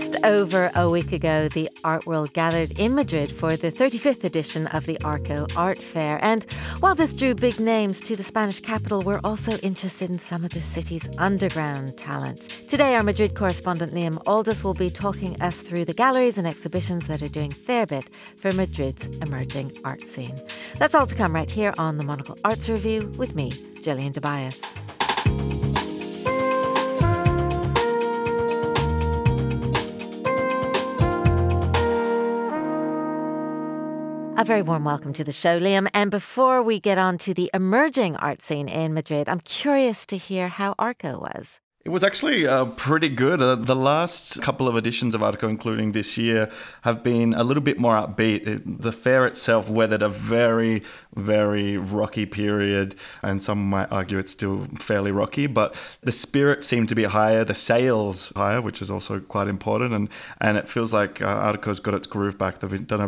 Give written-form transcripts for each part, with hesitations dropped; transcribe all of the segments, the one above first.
Just over a week ago, the art world gathered in Madrid for the 35th edition of the Arco Art Fair. And while this drew big names to the Spanish capital, we're also interested in some of the city's underground talent. Today, our Madrid correspondent Liam Aldous will be talking us through the galleries and exhibitions that are doing their bit for Madrid's emerging art scene. That's all to come right here on the Monocle Arts Review with me, Gillian Tobias. A very warm welcome to the show, Liam. And before we get on to the emerging art scene in Madrid, I'm curious to hear how Arco was. It was actually pretty good. The last couple of editions of Arco, including this year, have been a little bit more upbeat. The fair itself weathered a very, very rocky period, and some might argue it's still fairly rocky, but the spirit seemed to be higher, the sales higher, which is also quite important, and it feels like Arco's got its groove back. They've done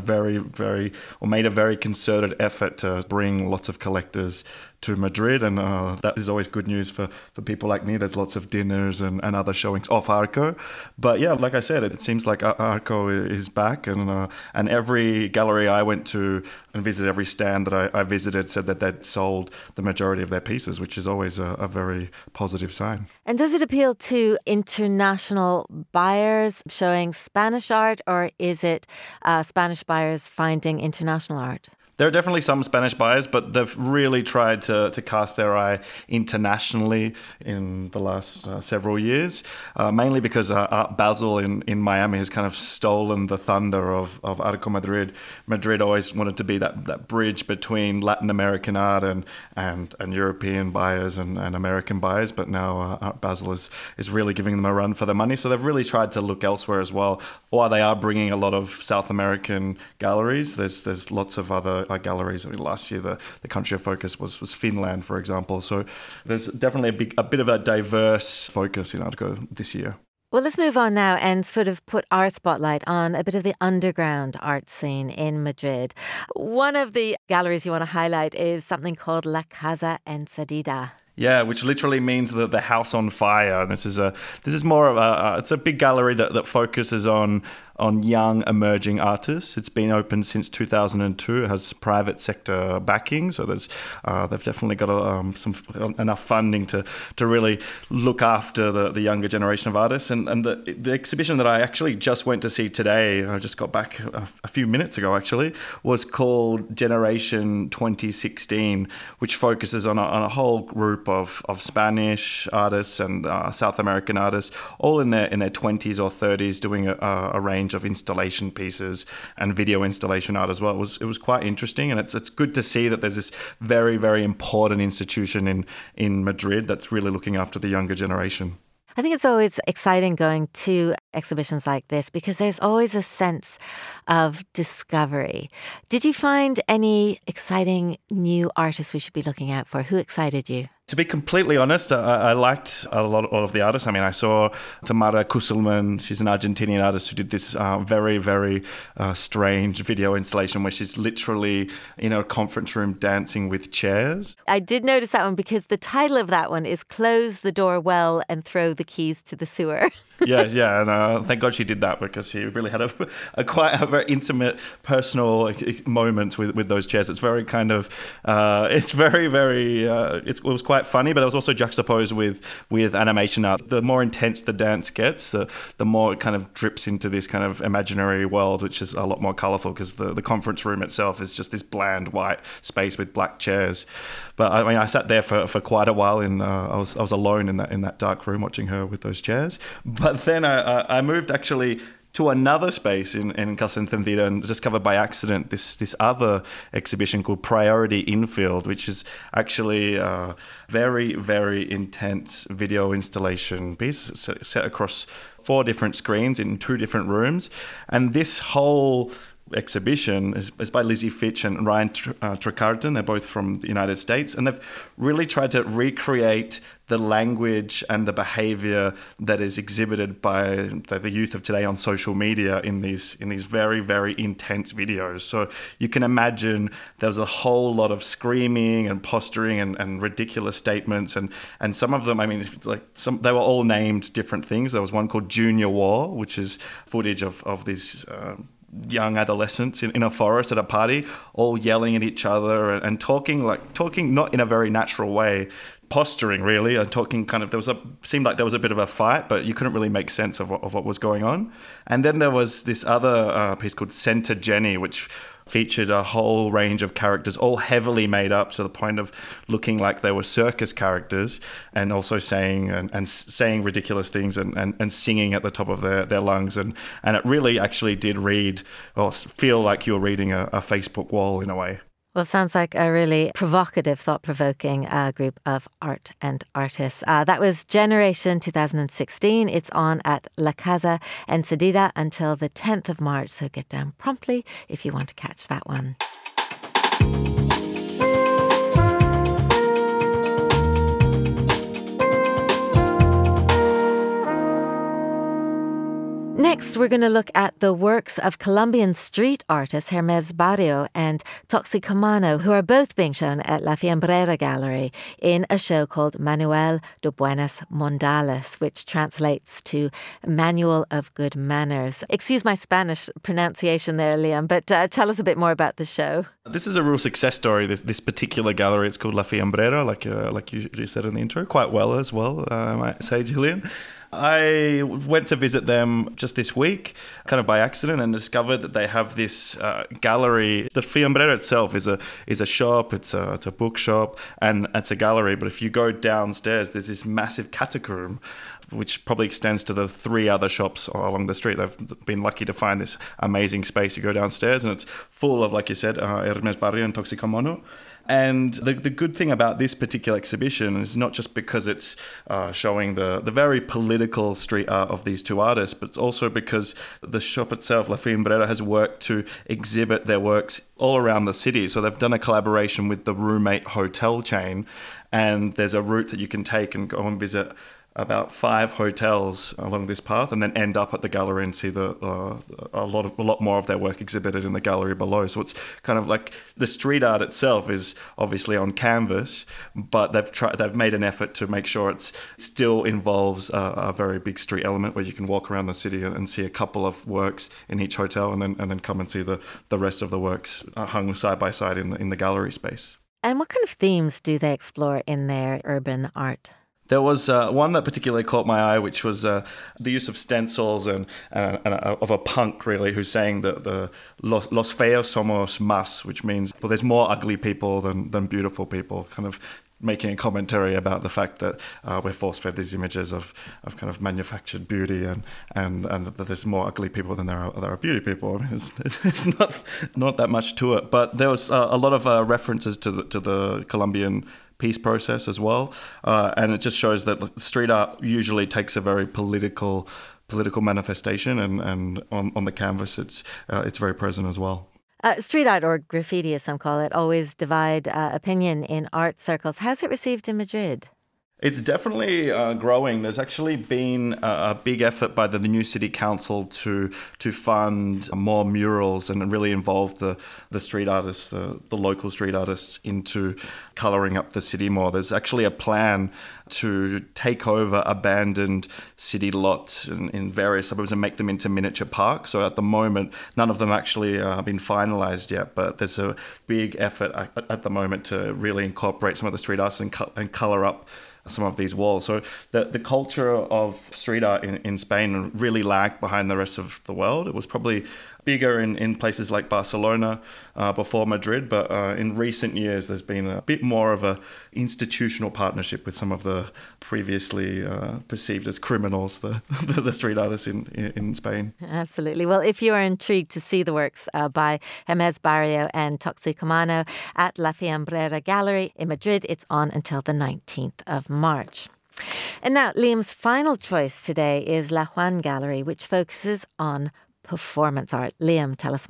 made a very concerted effort to bring lots of collectors to Madrid, and that is always good news for people like me. There's lots of dinners and other showings off Arco. But yeah, like I said, it seems like Arco is back, and every gallery I went to and visited, every stand that I visited said that they'd sold the majority of their pieces, which is always a very positive sign. And does it appeal to international buyers showing Spanish art, or is it Spanish buyers finding international art? There are definitely some Spanish buyers, but they've really tried to cast their eye internationally in the last several years, mainly because Art Basel in Miami has kind of stolen the thunder of Arco Madrid. Madrid always wanted to be that bridge between Latin American art and European buyers and American buyers, but now Art Basel is really giving them a run for their money. So they've really tried to look elsewhere as well. While they are bringing a lot of South American galleries, there's lots of other galleries. I mean, last year the country of focus was Finland, for example. So there's definitely a bit of a diverse focus in Arco this year. Well, let's move on now and sort of put our spotlight on a bit of the underground art scene in Madrid. One of the galleries you want to highlight is something called La Casa Encendida. Yeah, which literally means the house on fire. And this is more of it's a big gallery that focuses on young emerging artists. It's been open since 2002. It has private sector backing, so they've definitely got enough funding to really look after the younger generation of artists. And the exhibition that I actually just went to see today, I just got back a few minutes ago actually, was called Generation 2016, which focuses on a whole group of Spanish artists and South American artists, all in their 20s or 30s, doing a range of installation pieces and video installation art as well. It was quite interesting, and it's good to see that there's this very, very important institution in Madrid that's really looking after the younger generation. I think it's always exciting going to exhibitions like this because there's always a sense of discovery. Did you find any exciting new artists we should be looking out for? Who excited you? To be completely honest, I liked all of the artists. I mean, I saw Tamara Kusselman. She's an Argentinian artist who did this very, very strange video installation where she's literally in a conference room dancing with chairs. I did notice that one because the title of that one is Close the Door Well and Throw the Keys to the Sewer. Yeah, and thank God she did that because she really had a quite a very intimate, personal moment with those chairs. It's very kind of, it's very, very, it was quite funny, but it was also juxtaposed with animation art. The more intense the dance gets, the more it kind of drips into this kind of imaginary world, which is a lot more colourful because the conference room itself is just this bland white space with black chairs. But I mean, I sat there for quite a while, and I was alone in that dark room watching her with those chairs. But then I moved actually to another space in Casa Encendida and discovered by accident this other exhibition called Priority Infield, which is actually a very, very intense video installation piece set across 4 different screens in 2 different rooms. And this whole exhibition is by Lizzie Fitch and Ryan Trecarton. They're both from the United States, and they've really tried to recreate the language and the behavior that is exhibited by the youth of today on social media in these very, very intense videos. So you can imagine there's a whole lot of screaming and posturing and ridiculous statements, and some of them, I mean, it's like they were all named different things. There was one called Junior War, which is footage of these young adolescents in a forest at a party, all yelling at each other and talking not in a very natural way, posturing really, and talking kind of, seemed like there was a bit of a fight, but you couldn't really make sense of what was going on. And then there was this other piece called Center Jenny, which featured a whole range of characters, all heavily made up to the point of looking like they were circus characters, and also saying ridiculous things and singing at the top of their lungs. And it really actually did read or feel like you were reading a Facebook wall in a way. Well, it sounds like a really provocative, thought-provoking group of art and artists. That was Generation 2016. It's on at La Casa Encendida until the 10th of March, so get down promptly if you want to catch that one. Next, we're going to look at the works of Colombian street artists Hermes Barrio and Toxicomano, who are both being shown at La Fiambrera Gallery in a show called Manual de Buenos Modales, which translates to Manual of Good Manners. Excuse my Spanish pronunciation there, Liam, but tell us a bit more about the show. This is a real success story, this particular gallery. It's called La Fiambrera, like you said in the intro, quite well as well, I might say, Julian. I went to visit them just this week, kind of by accident, and discovered that they have this gallery. The Fiambrera itself is a shop, it's a bookshop, and it's a gallery. But if you go downstairs, there's this massive catacomb, which probably extends to the 3 other shops along the street. They've been lucky to find this amazing space. You go downstairs, and it's full of, like you said, Hermes Barrio and Toxicomano. And the good thing about this particular exhibition is not just because it's showing the very political street art of these 2 artists, but it's also because the shop itself, La Fiambrera, has worked to exhibit their works all around the city. So they've done a collaboration with the Roommate hotel chain, and there's a route that you can take and go and visit about 5 hotels along this path, and then end up at the gallery and see a lot more of their work exhibited in the gallery below. So it's kind of like the street art itself is obviously on canvas, but they've made an effort to make sure it still involves a very big street element where you can walk around the city and see a couple of works in each hotel, and then come and see the rest of the works hung side by side in the gallery space. And what kind of themes do they explore in their urban art? There was one that particularly caught my eye, which was the use of stencils and of a punk, really, who's saying that the los feos somos más, which means, well, there's more ugly people than beautiful people, kind of making a commentary about the fact that we're force-fed these images of kind of manufactured beauty and that there's more ugly people than there are beauty people. I mean, it's not that much to it. But there was a lot of references to the Colombian peace process as well, and it just shows that street art usually takes a very political manifestation, and on the canvas it's very present as well. Street art, or graffiti as some call it, always divide opinion in art circles. How's it received in Madrid? It's definitely growing. There's actually been a big effort by the new city council to fund more murals and really involve the street artists, the local street artists, into colouring up the city more. There's actually a plan to take over abandoned city lots in various suburbs and make them into miniature parks. So at the moment, none of them actually been finalised yet, but there's a big effort at the moment to really incorporate some of the street artists and colour up some of these walls. So the culture of street art in Spain really lagged behind the rest of the world. It was probably bigger in places like Barcelona before Madrid, but in recent years there's been a bit more of a institutional partnership with some of the previously perceived as criminals, the street artists in Spain. Absolutely. Well, if you are intrigued to see the works by Hermes Barrio and Toxicomano at La Fiambrera Gallery in Madrid, it's on until the 19th of March. And now, Liam's final choice today is La Juan Gallery, which focuses on performance art. Liam, tell us more.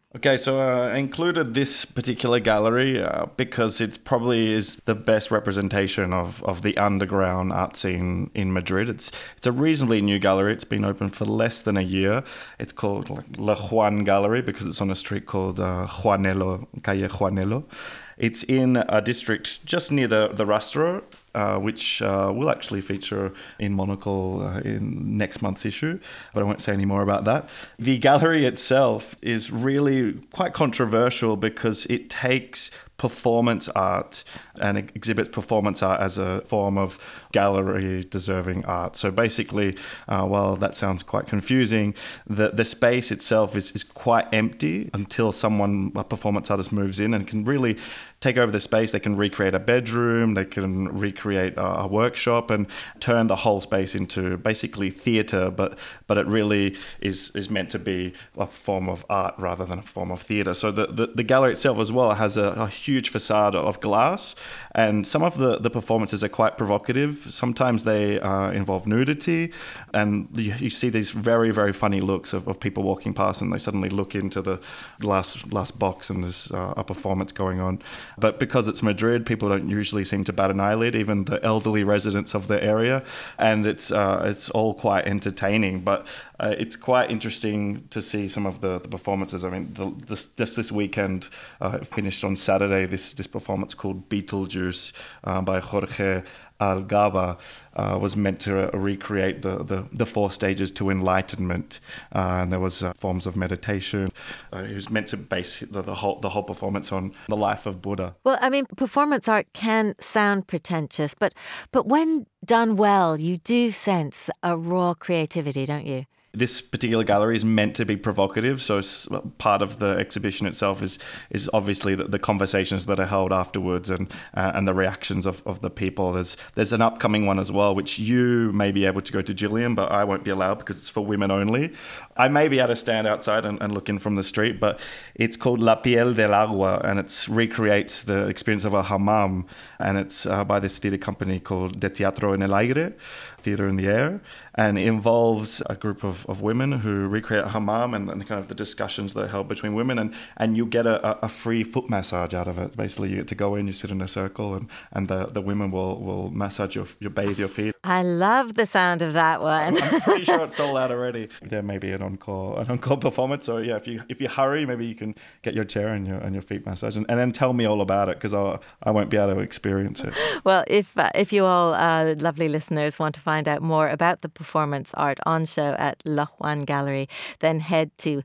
Okay, so I included this particular gallery because it probably is the best representation of the underground art scene in Madrid. It's a reasonably new gallery. It's been open for less than a year. It's called La Juan Gallery because it's on a street called Juanelo, Calle Juanelo. It's in a district just near the Rastro, which will actually feature in Monocle in next month's issue, but I won't say any more about that. The gallery itself is really quite controversial because it takes performance art and exhibits performance art as a form of gallery-deserving art. So basically, while that sounds quite confusing, the space itself is quite empty until a performance artist moves in and can really take over the space. They can recreate a bedroom, they can recreate a workshop and turn the whole space into basically theatre, but it really is meant to be a form of art rather than a form of theatre. So the gallery itself as well has a huge facade of glass, and some of the performances are quite provocative. Sometimes they involve nudity, and you see these very, very funny looks of people walking past and they suddenly look into the glass box and there's a performance going on. But because it's Madrid, people don't usually seem to bat an eyelid, even the elderly residents of the area, and it's all quite entertaining. But it's quite interesting to see some of the performances. I mean, this weekend, finished on Saturday, this performance called Beetlejuice by Jorge Algaba was meant to recreate the 4 stages to enlightenment, and there was forms of meditation. It was meant to base the whole performance on the life of Buddha. Well, I mean, performance art can sound pretentious, but when done well, you do sense a raw creativity, don't you? This particular gallery is meant to be provocative, so part of the exhibition itself is obviously the conversations that are held afterwards and the reactions of the people. There's an upcoming one as well, which you may be able to go to, Gillian, but I won't be allowed because it's for women only. I may be able to stand outside and look in from the street, but it's called La Piel del Agua, and it recreates the experience of a hammam, and it's by this theatre company called De Teatro en el Aire, Theatre in the Air, and it involves a group of women who recreate a hammam and kind of the discussions that are held between women, and you get a free foot massage out of it. Basically, you get to go in, you sit in a circle, and the women will massage bathe your feet. I love the sound of that one. I'm pretty sure it's sold out already. There may be an encore performance, so yeah, if you hurry, maybe you can get your chair and your feet massaged, and then tell me all about it, because I won't be able to experience it. Well, if you all lovely listeners want to find out more about the performance art on show at La Juan Gallery, then head to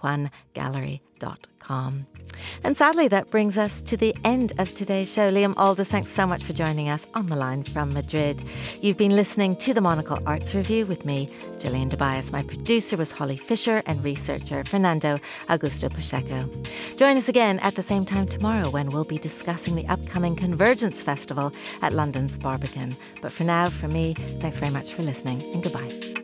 lajuangallery.com. And sadly, that brings us to the end of today's show. Liam Aldous, thanks so much for joining us on the line from Madrid. You've been listening to the Monocle Arts Review with me, Gillian Tobias. My producer was Holly Fisher and researcher Fernando Augusto Pacheco. Join us again at the same time tomorrow when we'll be discussing the upcoming Convergence Festival at London's Barbican. But for now, from me, thanks very much for listening and goodbye.